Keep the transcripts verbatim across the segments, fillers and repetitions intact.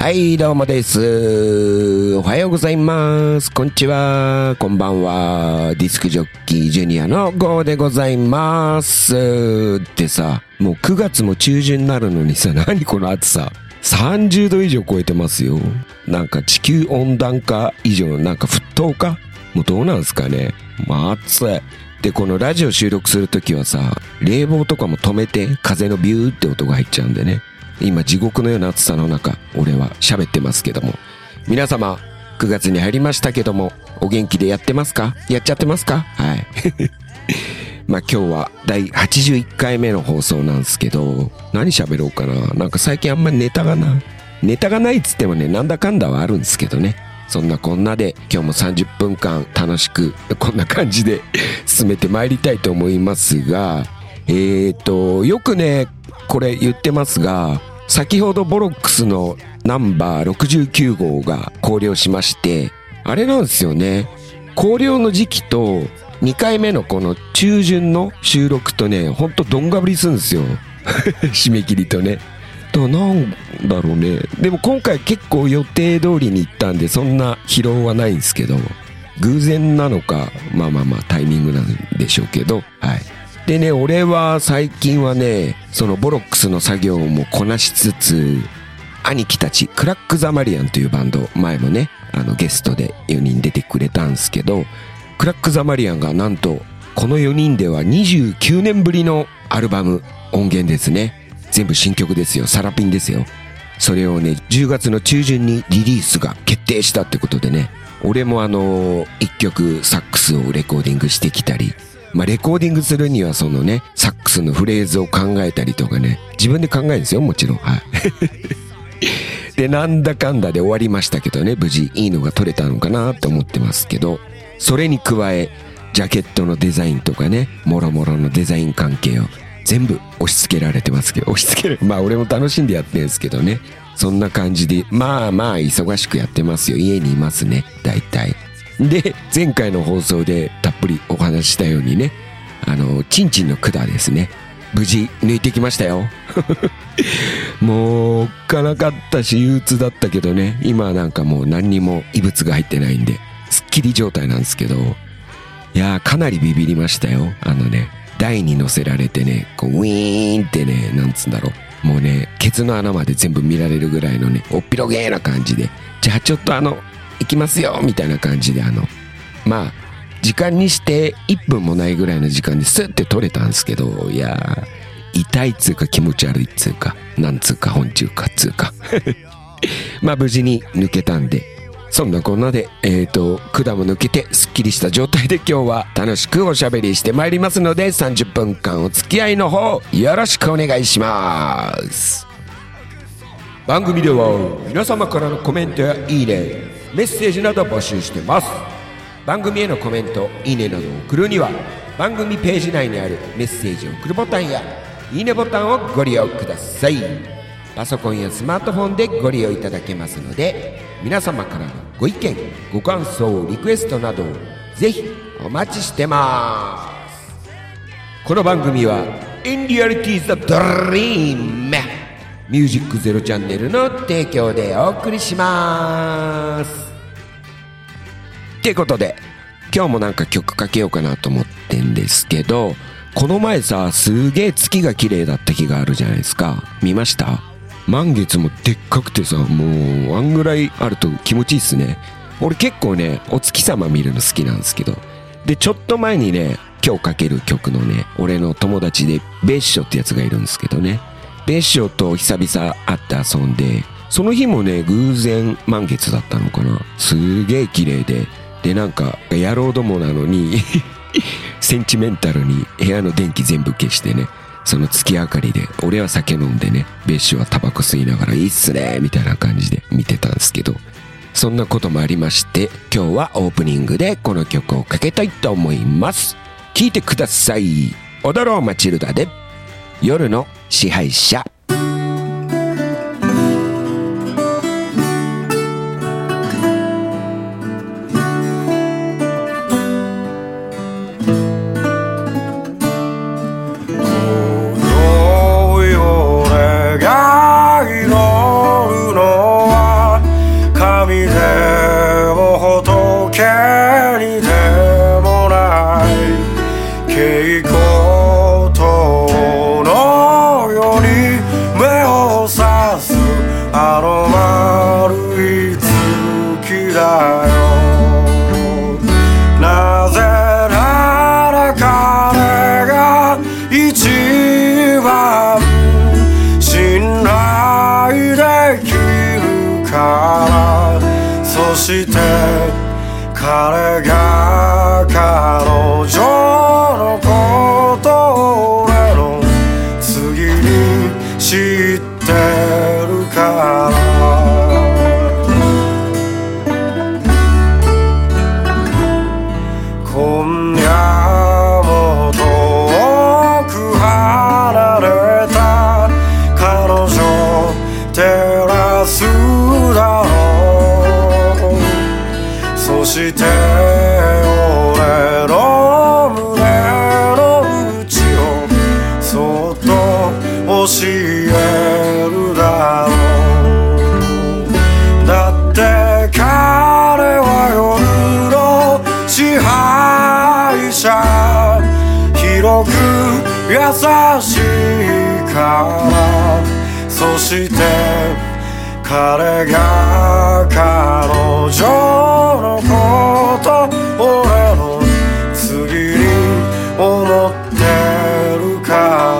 はいどうもです。おはようございます。こんにちは、こんばんは。ディスクジョッキージュニアのゴーでございますってさ、もうくがつも中旬になるのにさ、何この暑さ、さんじゅうど以上超えてますよ。なんか地球温暖化以上、なんか沸騰化もうどうなんすかね。まあ暑い。でこのラジオ収録するときはさ、冷房とかも止めて風のビューって音が入っちゃうんでね、今地獄のような暑さの中俺は喋ってますけども、皆様くがつに入りましたけどもお元気でやってますか？やっちゃってますか？はいまあ今日はだいはちじゅういっかいめの放送なんですけど、何喋ろうかな。なんか最近あんまりネタがなネタがないっつってもね、なんだかんだはあるんですけどね。そんなこんなで今日もさんじゅっぷんかん楽しくこんな感じで進めてまいりたいと思いますが、えーとよくねこれ言ってますが、先ほどボロックスのナンバーろくじゅうきゅうごうが校了しまして、あれなんですよね、校了の時期とにかいめのこの中旬の収録とね、ほんとどんがぶりするんですよ締め切りとね。だからなんだろうね。でも今回結構予定通りに行ったんでそんな疲労はないんですけど、偶然なのかまあまあまあタイミングなんでしょうけど、はい。でね、俺は最近はね、そのボロックスの作業もこなしつつ、兄貴たちクラック・ザ・マリアンというバンド、前もねあのゲストでよにん出てくれたんですけど、クラック・ザ・マリアンがなんとこのよにんではにじゅうきゅうねんぶりのアルバム、音源ですね。全部新曲ですよ。サラピンですよ。それをねじゅうがつの中旬にリリースが決定したってことでね、俺もあのいっきょくサックスをレコーディングしてきたり、まあレコーディングするにはそのねサックスのフレーズを考えたりとかね、自分で考えるんですよ、もちろん。はいでなんだかんだで終わりましたけどね、無事いいのが撮れたのかなと思ってますけど、それに加えジャケットのデザインとかね、もろもろのデザイン関係を全部押し付けられてますけど、押し付ける、まあ俺も楽しんでやってるんですけどね、そんな感じでまあまあ忙しくやってますよ。家にいますね大体。で前回の放送でたっぷりお話ししたようにね、あのチンチンの管ですね、無事抜いてきましたよもうおっかなかったし憂鬱だったけどね、今はなんかもう何にも異物が入ってないんですっきり状態なんですけど、いやーかなりビビりましたよ。あのね台に乗せられてね、こうウィーンってね、なんつうんだろう、もうねケツの穴まで全部見られるぐらいのねおっぴろげーな感じで、じゃあちょっとあの行きますよみたいな感じで、あのまあ時間にしていっぷんもないぐらいの時間でスッて取れたんですけど、いやー痛いっつうか気持ち悪いっつうかなんつうか本中かっつうかまあ無事に抜けたんで、そんなこんなでえーと管も抜けてすっきりした状態で今日は楽しくおしゃべりしてまいりますので、さんじゅっぷんかんお付き合いの方よろしくお願いします。番組では皆様からのコメントやいいね、メッセージなど募集してます。番組へのコメント、いいねなどを送るには番組ページ内にあるメッセージを送るボタンやいいねボタンをご利用ください。パソコンやスマートフォンでご利用いただけますので、皆様からのご意見ご感想リクエストなどをぜひお待ちしてます。この番組は In Reality is the Dream ミュージックゼロチャンネルの提供でお送りします。ってことで今日もなんか曲かけようかなと思ってんですけど、この前さすげえ月が綺麗だった日があるじゃないですか。見ました？満月もでっかくてさ、もうあんぐらいあると気持ちいいっすね。俺結構ねお月様見るの好きなんですけど、でちょっと前にね今日かける曲のね、俺の友達でベッショってやつがいるんですけどね、ベッショと久々会って遊んで、その日もね偶然満月だったのかな。すげえ綺麗で、でなんか野郎どもなのにセンチメンタルに部屋の電気全部消してね、その月明かりで俺は酒飲んでね、ベッシュはタバコ吸いながらいいっすねみたいな感じで見てたんですけど、そんなこともありまして、今日はオープニングでこの曲をかけたいと思います。聴いてください。踊ろうマチルダで夜の支配者。 が祈るのはあの丸い月だよ。なぜなら彼が一番信頼できるから。そして彼が彼女のことを俺の次に知ってるから。今夜も遠く離れた彼女照らすだろう。そして俺の胸の内をそっと教えるだろう。だって彼は夜の支配者。広く優しいから。そして彼が彼女のこと俺の次に思ってるから。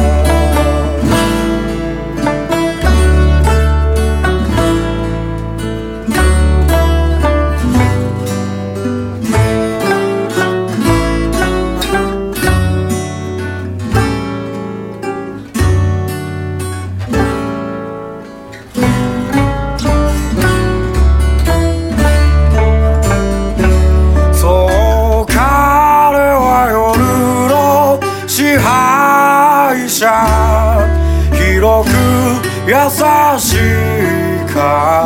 広く優しいから。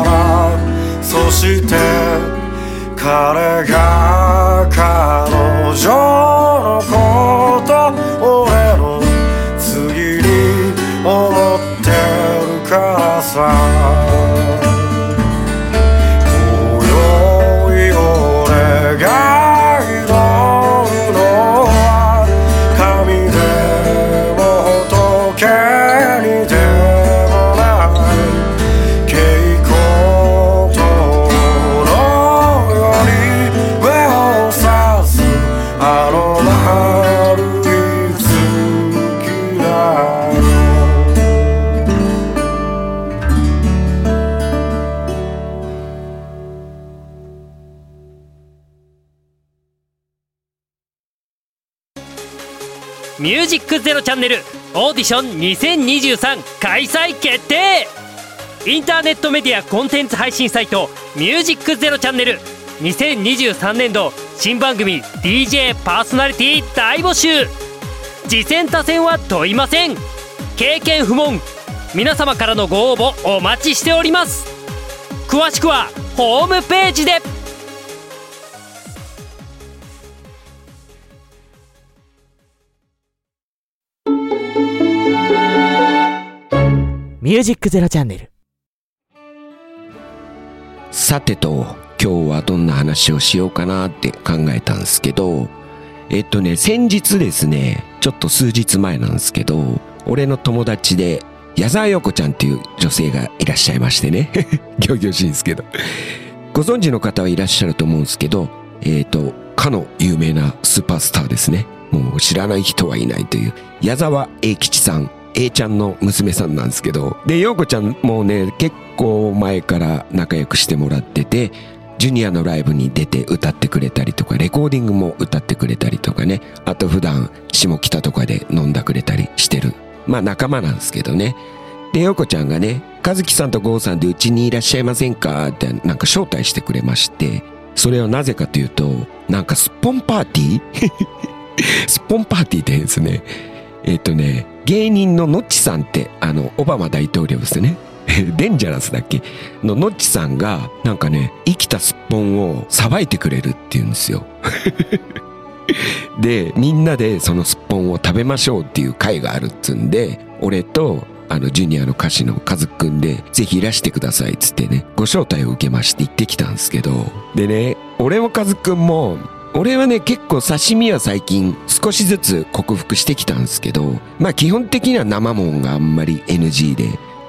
そして彼が彼女のこと俺の次に思ってるからさ。今宵俺が挑むのは神でも仏にでもない稽古とのように目をさすあの丸い月だよ。 ミュージックゼロチャンネルオーディションにせんにじゅうさん開催決定。インターネットメディアコンテンツ配信サイトミュージックゼロチャンネルにせんにじゅうさんねん度新番組 ディージェー パーソナリティ大募集。次戦他戦は問いません。経験不問。皆様からのご応募お待ちしております。詳しくはホームページで。ミュージックゼロチャンネル。 さてと、今日はどんな話をしようかなって考えたんですけど、えっとね、先日ですね、ちょっと数日前なんですけど、俺の友達で矢沢陽子ちゃんっていう女性がいらっしゃいましてね仰々しいんですけど、ご存知の方はいらっしゃると思うんですけど、えっとかの有名なスーパースターですね。もう知らない人はいないという矢沢永吉さん、A ちゃんの娘さんなんですけど、で陽子ちゃんもね結構前から仲良くしてもらってて、ジュニアのライブに出て歌ってくれたりとか、レコーディングも歌ってくれたりとかね、あと普段下北とかで飲んだくれたりしてる、まあ仲間なんですけどね。で陽子ちゃんがね、和樹さんと郷さんでうちにいらっしゃいませんかってなんか招待してくれまして、それはなぜかというと、なんかスッポンパーティースッポンパーティーってですね、えっとね、芸人のノッチさんって、あの、オバマ大統領ですね。デンジャラスだっけのノッチさんが、なんかね、生きたスッポンをさばいてくれるって言うんですよ。で、みんなでそのスッポンを食べましょうっていう会があるっつんで、俺と、あの、ジュニアの歌手のカズくんで、ぜひいらしてくださいっつってね、ご招待を受けまして行ってきたんですけど、でね、俺もカズくんも、俺はね結構刺身は最近少しずつ克服してきたんですけど、まあ基本的には生もんがあんまり エヌジー で、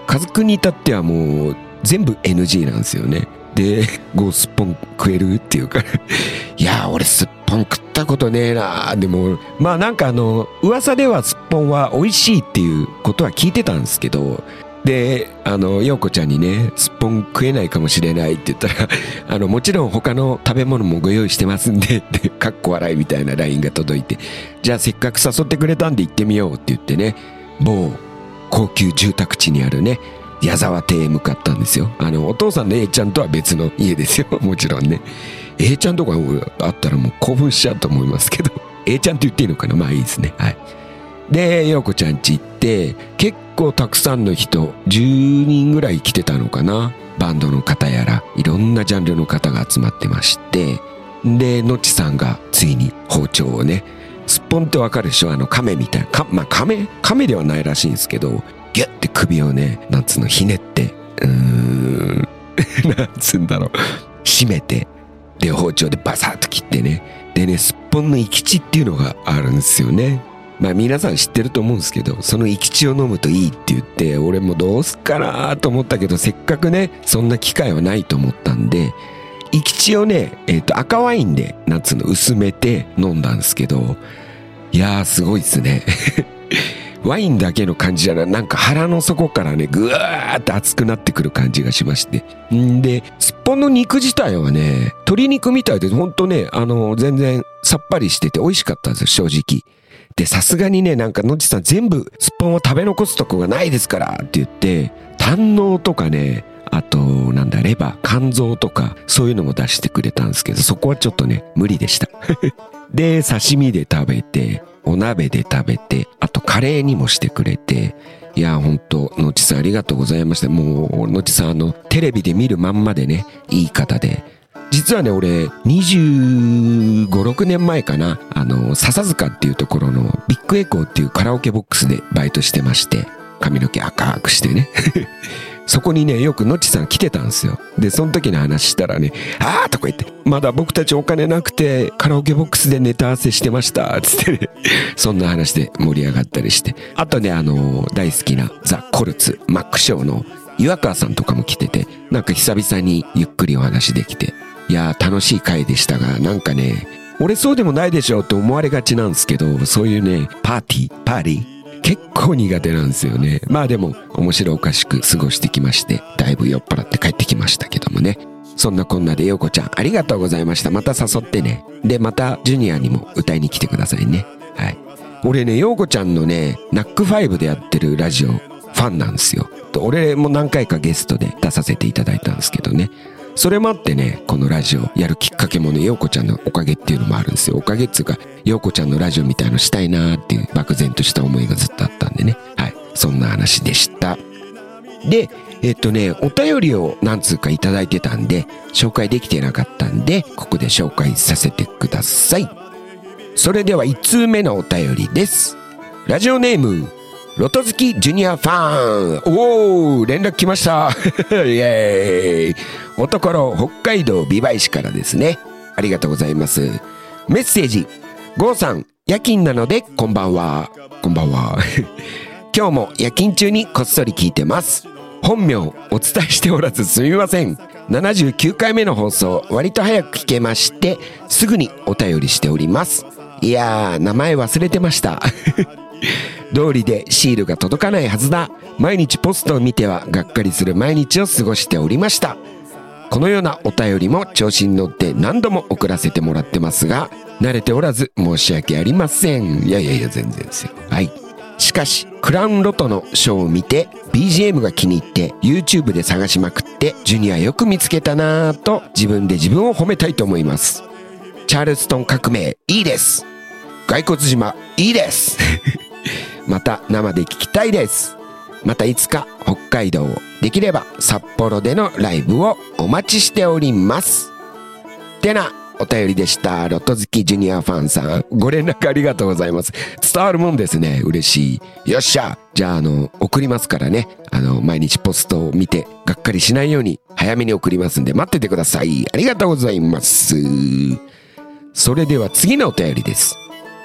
カズくんに至ってはもう全部 エヌジー なんですよね。で、ゴーすっぽん食えるっていうからいや俺すっぽん食ったことねえな。でもまあなんかあの噂ではすっぽんは美味しいっていうことは聞いてたんですけど、であの陽子ちゃんにねすっぽん食えないかもしれないって言ったらあのもちろん他の食べ物もご用意してますんででかっこ笑いみたいな ライン が届いて、じゃあせっかく誘ってくれたんで行ってみようって言ってね、某高級住宅地にあるね矢沢邸へ向かったんですよ。あのお父さんの A ちゃんとは別の家ですよもちろんね。 A ちゃんとかあったらもう興奮しちゃうと思いますけどA ちゃんって言っていいのかな、まあいいですね。はい。で陽子ちゃん家行って結構たくさんの人じゅうにんぐらい来てたのかな。バンドの方やらいろんなジャンルの方が集まってまして、でのちさんがついに包丁をね、すっぽんってわかるでしょ、あの亀みたいなか、まあ亀亀ではないらしいんですけど、ギュッて首をねなんつうのひねってうーんなんつうんだろう締めて、で包丁でバサッと切ってね、でねすっぽんの生き血っていうのがあるんですよね。まあ皆さん知ってると思うんですけど、その生き血を飲むといいって言って、俺もどうすっかなと思ったけど、せっかくねそんな機会はないと思ったんで、生き血をねえっと赤ワインでなんつうの薄めて飲んだんですけど、いやーすごいっすねワインだけの感じじゃない、なんか腹の底からねぐわーって熱くなってくる感じがしまして、んで、すっぽんの肉自体はね鶏肉みたいでほんとねあの全然さっぱりしてて美味しかったんですよ正直。でさすがにねなんかのちさん全部すっぽんを食べ残すとこがないですからって言って胆のとかね、あとなんだレバー肝臓とかそういうのも出してくれたんですけど、そこはちょっとね無理でしたで刺身で食べてお鍋で食べて、あとカレーにもしてくれて、いやほんとのちさんありがとうございました。もうのちさんあのテレビで見るまんまでねいい方で、実はね俺にじゅうご、ろくねんまえかな、あの笹塚っていうところのビッグエコーっていうカラオケボックスでバイトしてまして、髪の毛赤くしてねそこにねよくのちさん来てたんですよ。でその時の話したらね、あーとか言って、まだ僕たちお金なくてカラオケボックスでネタ合わせしてましたつってねそんな話で盛り上がったりして、あとねあの大好きなザ・コルツマックショーの岩川さんとかも来てて、なんか久々にゆっくりお話できて、いやー楽しい回でしたが、なんかね俺そうでもないでしょって思われがちなんですけど、そういうねパーティーパーティー結構苦手なんですよね。まあでも面白おかしく過ごしてきまして、だいぶ酔っ払って帰ってきましたけどもね。そんなこんなで陽子ちゃんありがとうございました。また誘ってね。でまたジュニアにも歌いに来てくださいね。はい。俺ね陽子ちゃんのねナックファイブでやってるラジオファンなんですよ。俺も何回かゲストで出させていただいたんですけどね、それもあってねこのラジオやるきっかけもね陽子ちゃんのおかげっていうのもあるんですよ。おかげっつうか陽子ちゃんのラジオみたいのしたいなーっていう漠然とした思いがずっとあったんでね。はい、そんな話でした。でえっとねお便りを何通かいただいてたんで紹介できてなかったんで、ここで紹介させてください。それではいち通目のお便りです。ラジオネームロト好きジュニアファン。おー連絡来ましたイエーイ。おところ北海道美唄市からですね。ありがとうございます。メッセージ、ゴーさん夜勤なのでこんばんは。こんばんは今日も夜勤中にこっそり聞いてます。本名お伝えしておらずすみません。ななじゅうきゅうかいめの放送割と早く聞けましてすぐにお便りしております。いやー名前忘れてました通りでシールが届かないはずだ。毎日ポストを見てはがっかりする毎日を過ごしておりました。このようなお便りも調子に乗って何度も送らせてもらってますが、慣れておらず申し訳ありません。いやいやいや全然ですよ。はい。しかしクラウンロトのショーを見て ビージーエム が気に入って YouTube で探しまくってジュニアよく見つけたなぁと自分で自分を褒めたいと思います。チャールストン革命いいです。骸骨島いいですまた生で聞きたいです。またいつか北海道、できれば札幌でのライブをお待ちしております。てなお便りでした。ロト好きジュニアファンさん、ご連絡ありがとうございます。伝わるもんですね。嬉しい。よっしゃ。じゃああの送りますからね。あの毎日ポストを見てがっかりしないように早めに送りますんで待っててください。ありがとうございます。それでは次のお便りです。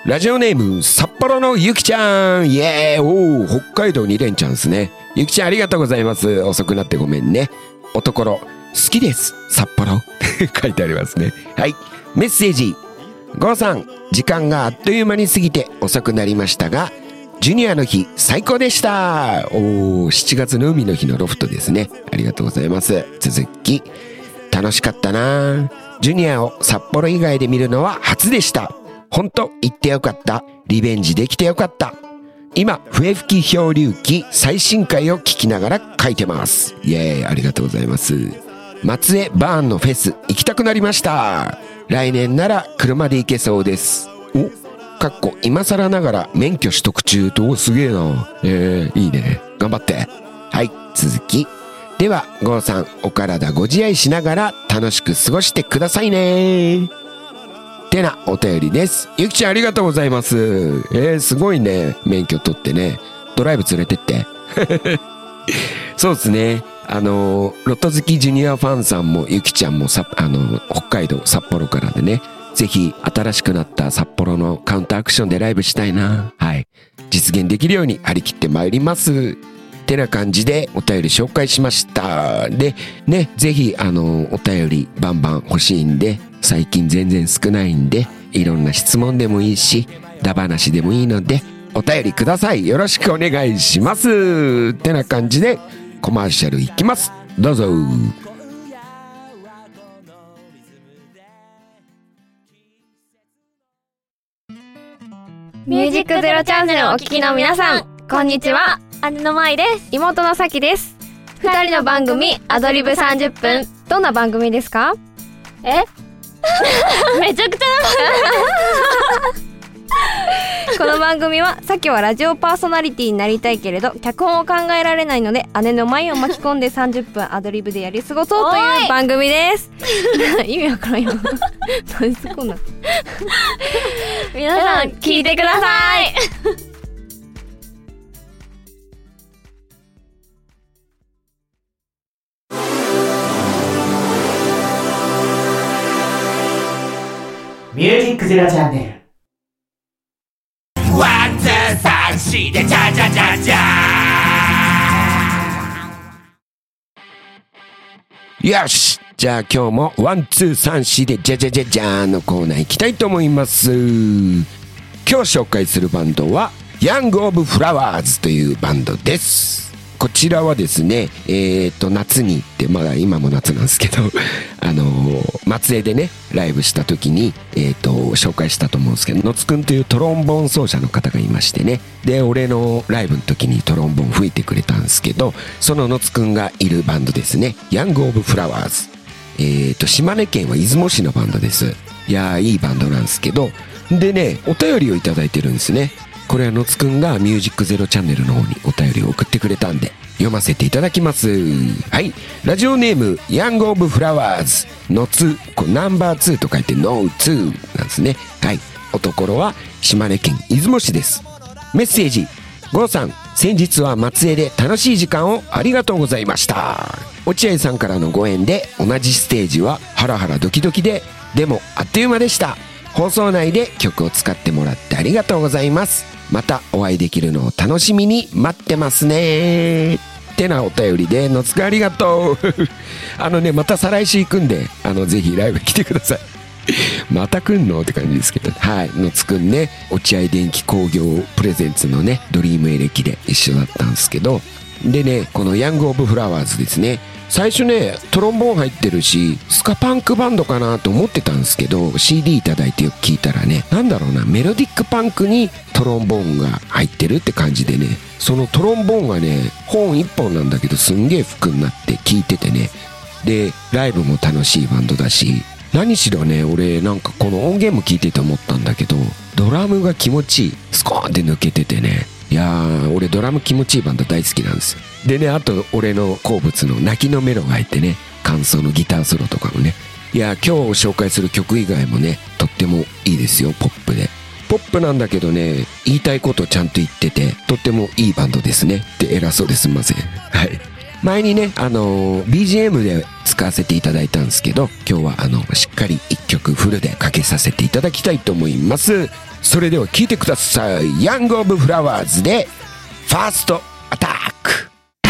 ラジオネーム札幌のゆきちゃん、イエーイ。おー、北海道に連チャンですね。ゆきちゃんありがとうございます。遅くなってごめんね。おところ好きです札幌書いてありますね。はい、メッセージ。ゴーさん、時間があっという間に過ぎて遅くなりましたが、ジュニアの日最高でした。おー、しちがつの海の日のロフトですね。ありがとうございます。続き、楽しかったな。ジュニアを札幌以外で見るのは初でした。ほんと行ってよかった。リベンジできてよかった。今、笛吹き漂流記最新回を聞きながら書いてます。イエーイ、ありがとうございます。松江バーンのフェス行きたくなりました。来年なら車で行けそうです。お、かっこ今更ながら免許取得中と、すげえな。えー、いいね。頑張って。はい、続き。では、ゴーさん、お体ご自愛しながら楽しく過ごしてくださいね。てなお便りです。ゆきちゃんありがとうございます。えー、すごいね。免許取ってね。ドライブ連れてって。そうですね。あの、ロト好きジュニアファンさんもゆきちゃんもさ、あの、北海道札幌からでね、ぜひ新しくなった札幌のカウンターアクションでライブしたいな。はい。実現できるように張り切ってまいります。てな感じでお便り紹介しました。で、ね、ぜひあの、お便りバンバン欲しいんで、最近全然少ないんで、いろんな質問でもいいし、だ話でもいいので、お便りください。よろしくお願いします。ってな感じで、コマーシャルいきます。どうぞ。 ミュージックゼロチャンネルをお聞きの皆さん、こんにちは。姉の舞です。妹のさきです。二人の番組アドリブさんじゅっぷん。どんな番組ですか？えめちゃくちゃこの番組は、さきはラジオパーソナリティになりたいけれど脚本を考えられないので、姉の舞を巻き込んでさんじゅっぷんアドリブでやり過ごそうという番組です。意味わからんよ。何すこんな皆さん聞いてください。 ミュージックゼロチャンネル。ワンツーサンシーでチャチャチャチャ。 よし、じゃあ今日もワンツーサンシーでジャジャジャジャーのコーナー行きたいと思います。今日紹介するバンドはヤングオブフラワーズというバンドです。こちらはですね、えーと夏に行って、まだ今も夏なんですけどあのー、松江でねライブした時にえーと紹介したと思うんですけど、のつくんというトロンボーン奏者の方がいましてね、で俺のライブの時にトロンボーン吹いてくれたんですけど、そののつくんがいるバンドですね、ヤングオブフラワーズ。えーと島根県は出雲市のバンドです。いやー、いいバンドなんですけど、でねお便りをいただいてるんですね。これはのつくんがミュージックゼロチャンネルの方にお便りを送ってくれたんで読ませていただきます。はい、ラジオネームヤングオブフラワーズのつ、これナンバーツーと書いてノーツーなんですね。はい、おところは島根県出雲市です。メッセージ。ゴーさん、先日は松江で楽しい時間をありがとうございました。落合さんからのご縁で同じステージはハラハラドキドキで、でもあっという間でした。放送内で曲を使ってもらってありがとうございます。またお会いできるのを楽しみに待ってますね。ってなお便りで、のつくんありがとう。あのね、また再来週行くんで、あのぜひライブ来てください。また来んのって感じですけど、はい、のつくんね、落合電機工業プレゼンツのねドリームエレキで一緒だったんですけど、でね、このヤングオブフラワーズですね、最初ねトロンボーン入ってるしスカパンクバンドかなと思ってたんですけど、 シーディー いただいてよく聞いたらね、なんだろうな、メロディックパンクにトロンボーンが入ってるって感じでね、そのトロンボーンがね本一本なんだけどすんげえ服になって聞いててね、でライブも楽しいバンドだし、何しろね、俺なんかこの音源も聞いてて思ったんだけど、ドラムが気持ちいい、スコーンって抜けててね、いやー、俺ドラム気持ちいいバンド大好きなんですよ。でね、あと俺の好物の泣きのメロが入ってね、感想のギターソロとかもね、いやー、今日紹介する曲以外もねとってもいいですよ。ポップでポップなんだけどね、言いたいことちゃんと言っててとってもいいバンドですねって偉そうですいません。はい、前にね、あのー、ビージーエム で使わせていただいたんですけど、今日はあのしっかり一曲フルでかけさせていただきたいと思います。 それでは聴いてください。ヤングオブフラワーズでファーストアタック。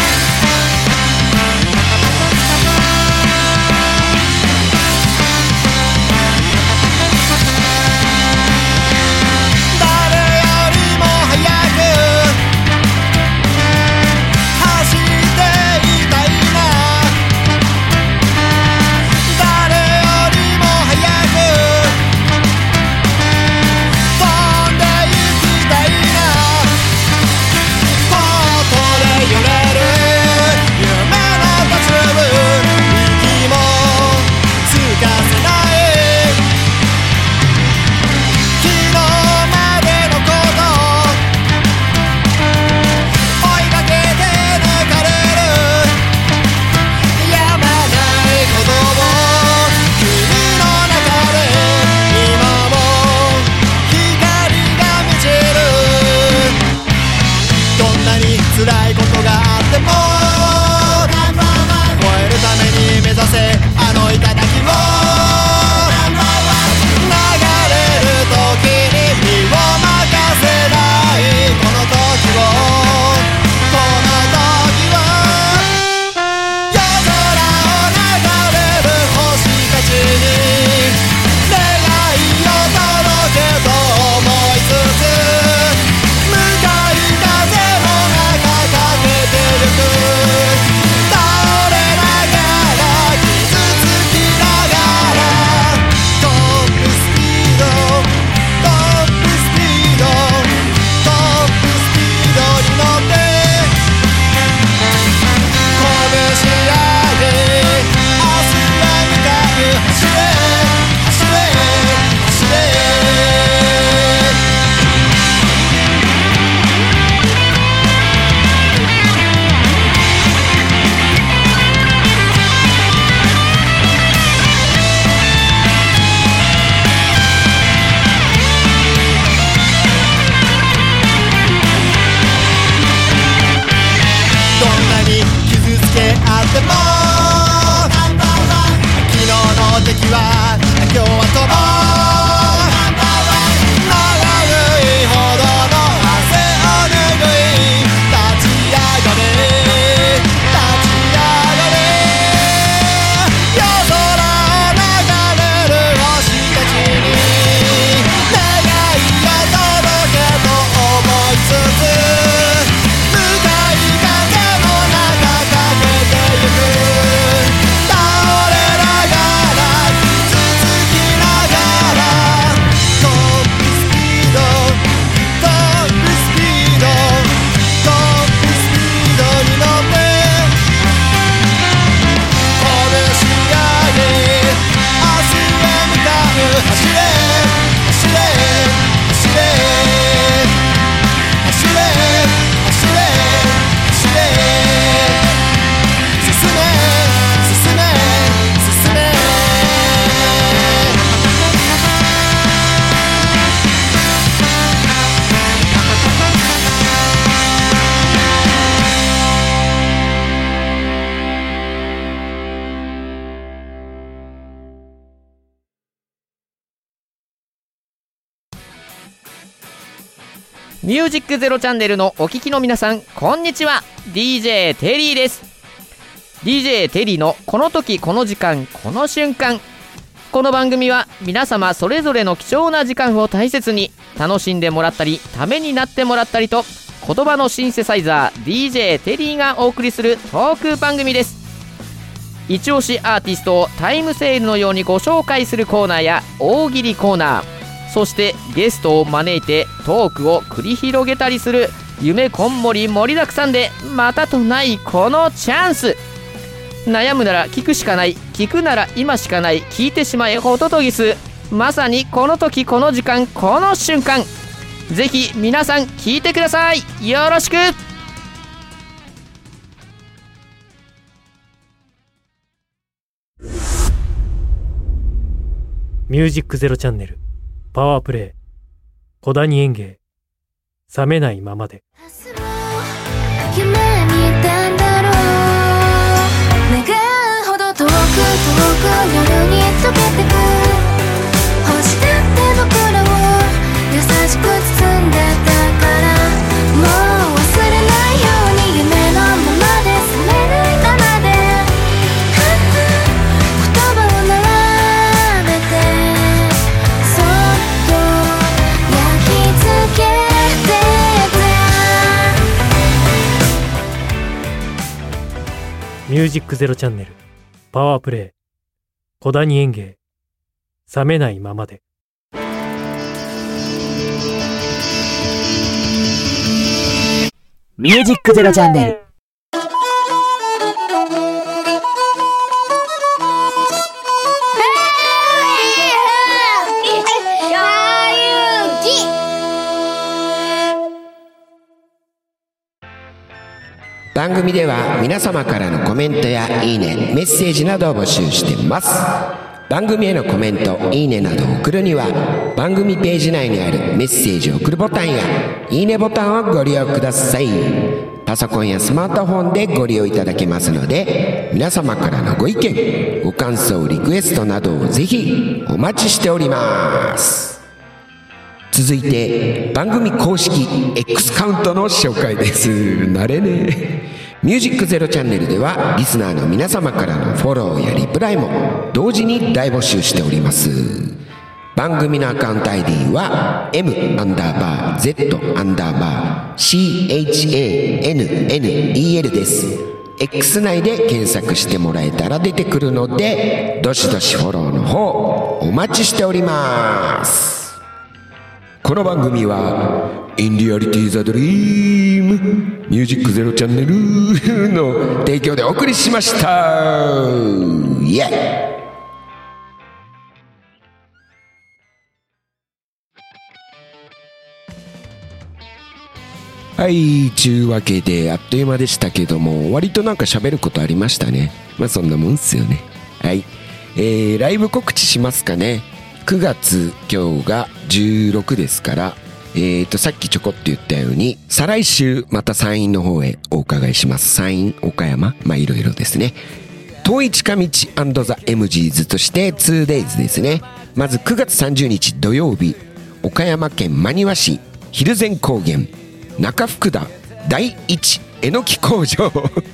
ミュージックゼロチャンネルのお聞きの皆さん、こんにちは。 ディージェー テリーです。 ディージェー テリーのこの時この時間この瞬間。この番組は皆様それぞれの貴重な時間を大切に楽しんでもらったりためになってもらったりと、言葉のシンセサイザー ディージェー テリーがお送りするトーク番組です。一押しアーティストをタイムセールのようにご紹介するコーナーや大喜利コーナー、そしてゲストを招いてトークを繰り広げたりする夢こんもり盛りだくさんでまたとないこのチャンス。悩むなら聞くしかない、聞くなら今しかない、聞いてしまえホトトギス。まさにこの時この時間この瞬間、ぜひ皆さん聞いてください。よろしく。 ミュージックゼロチャンネルパワープレイ小谷園芸冷めないままで。 夢見たんだろう、願うほど遠く遠く夜に溶けてく。星だって僕らを優しミュージックゼロチャンネルパワープレイ小谷園芸冷めないままで。 ミュージックゼロチャンネル。 番組では皆様からのコメントやいいね、メッセージなどを募集してます。番組へのコメント、いいねなどを送るには番組ページ内にあるメッセージを送るボタンやいいねボタンをご利用ください。パソコンやスマートフォンでご利用いただけますので、皆様からのご意見、ご感想、リクエストなどをぜひお待ちしております。続いて番組公式 X カウントの紹介です。慣れねミュージックゼロチャンネルではリスナーの皆様からのフォローやリプライも同時に大募集しております。番組のアカウント アイディー は M アンダーバー Z アンダーバー シーエイチエーエヌエヌイーエル です。 X 内で検索してもらえたら出てくるので、どしどしフォローの方お待ちしております。この番組はインディアリティザドリームミュージックゼロチャンネルの提供でお送りしました。イエーはい、ちゅうわけであっという間でしたけども、割となんか喋ることありましたね。まあそんなもんっすよね。はい、えー、ライブ告知しますかね。くがつ今日がじゅうろくですから、えーとさっきちょこっと言ったように再来週また山陰の方へお伺いします。山陰、岡山、まあいろいろですね。遠い近道&ザ・エムジーズとして ツーデイズ ですね。まずくがつさんじゅうにち土曜日、岡山県真庭市蒜山高原中福田第一えのき工場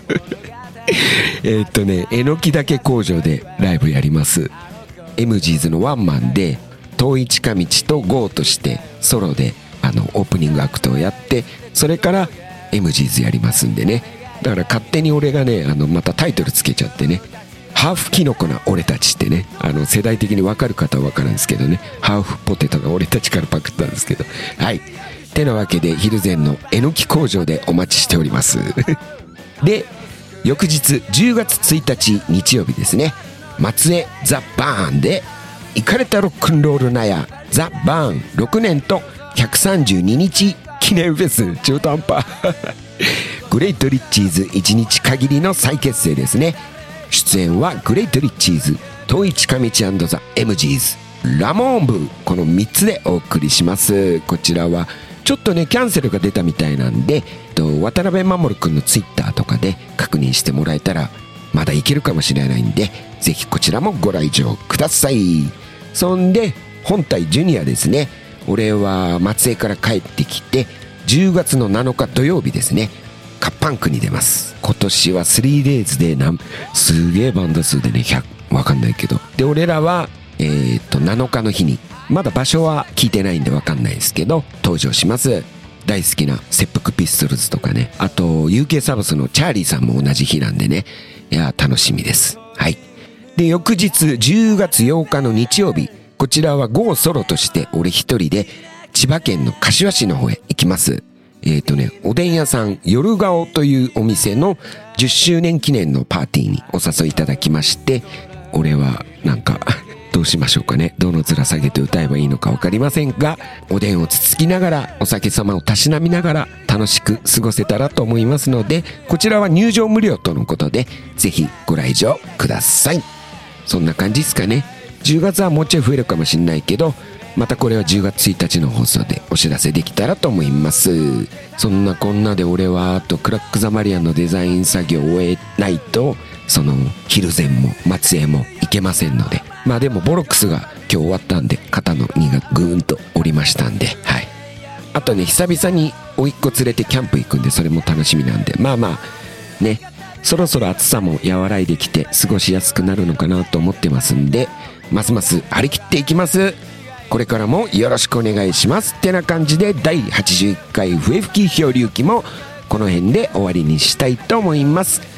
えっとねえのきだけ工場でライブやります。エムジーズのワンマンで遠い近道と ゴー としてソロであのオープニングアクトをやって、それから エムジーズ やりますんでね。だから勝手に俺がねあのまたタイトルつけちゃってね、ハーフキノコな俺たちってね、あの世代的に分かる方は分かるんですけどね、ハーフポテトが俺たちからパクったんですけど、はいてなわけで蒜山のえのき工場でお待ちしておりますで翌日じゅうがつついたち日曜日ですね、松江ザ・バーンでイカれたロックンロールなやザ・バーンろくねんとひゃくさんじゅうににち記念フェス中途半端グレイトリッチーズいちにち限りの再結成ですね。出演はグレイトリッチーズ、遠い近道&ザ・エムジーズ、ラモーンブ、このみっつでお送りします。こちらはちょっとねキャンセルが出たみたいなんで、渡辺守君のツイッターとかで確認してもらえたらまだいけるかもしれないんで、ぜひこちらもご来場ください。そんで本体ジュニアですね、俺は松江から帰ってきてじゅうがつのなのか土曜日ですね、カッパンクに出ます。今年は スリーデイズ でなんすげえバンド数でねひゃくわかんないけど、で俺らはえー、っとなのかの日に、まだ場所は聞いてないんでわかんないですけど登場します。大好きな切腹ピストルズとかね、あと ユーケー サブスのチャーリーさんも同じ日なんでね、いや楽しみです。はい。で翌日じゅうがつようかの日曜日、こちらは ゴー ソロとして俺一人で千葉県の柏市の方へ行きます。えっとねおでん屋さん夜顔というお店のじゅっしゅうねん記念のパーティーにお誘いいただきまして、俺はなんかどうしましょうかね、どの面下げて歌えばいいのか分かりませんが、おでんをつつきながらお酒様をたしなみながら楽しく過ごせたらと思いますので、こちらは入場無料とのことでぜひご来場ください。そんな感じですかね。じゅうがつはもうちょい増えるかもしれないけど、またこれはじゅうがつついたちの放送でお知らせできたらと思います。そんなこんなで俺はあとクラック・ザ・マリアンのデザイン作業を終えないと、その蒜山も松江も行けませんので、まあでもボロックスが今日終わったんで肩の荷がぐーんと下りましたんで、はい。あとね久々に甥っ子連れてキャンプ行くんで、それも楽しみなんで、まあまあねそろそろ暑さも和らいできて過ごしやすくなるのかなと思ってますんで、ますます張り切っていきます。これからもよろしくお願いしますってな感じで、だいはちじゅういっかい笛吹き漂流記もこの辺で終わりにしたいと思います。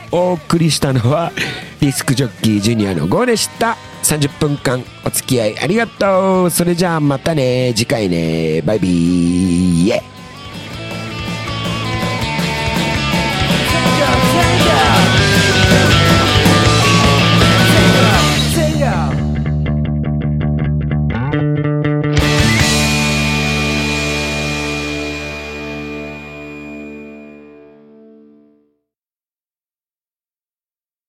お送りしたのはディスクジョッキージュニアのゴーでした。さんじゅっぷんかんお付き合いありがとう。それじゃあまたね、次回ね、バイビーイエイ。